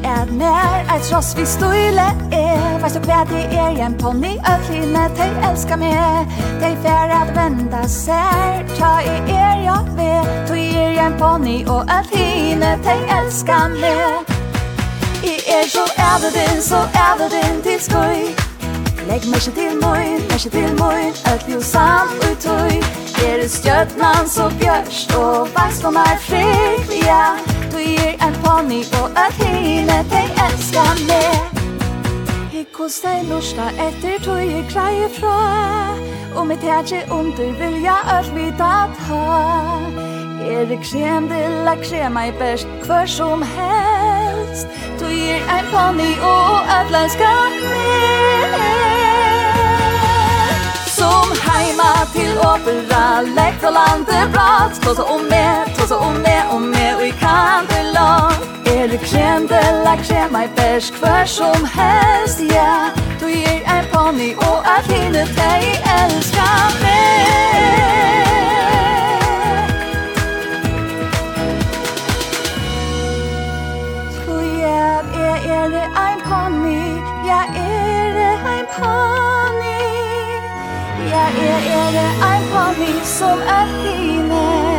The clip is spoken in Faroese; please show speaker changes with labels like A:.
A: at mer et tross vi støyle Vet du hva det en pony Ötline, de elskar meg De fer at venda ser Ta jeg ved Du en pony og ötline, de elskar meg Jeg så det din til skøy Legg meg ikke til moin Øtlig og samt og tøy stjøtnan så bjørst Og veist fri Ja, du en pony og ötline, de elskar meg Hos deg lusta etter tog jeg greier fra Og mitt hjerte under vil jeg vita ta det krem til la krema I best Hver som helst Du en pony og øtlandska med Som heima til opera Legg fra landet brat Tåsa om meg Og I kan det långt det krem til la krema I best Hver som helst Ja, du en pony og øtline De elskar meg ein pony Ja, ein pony Ja, ein pony som ötline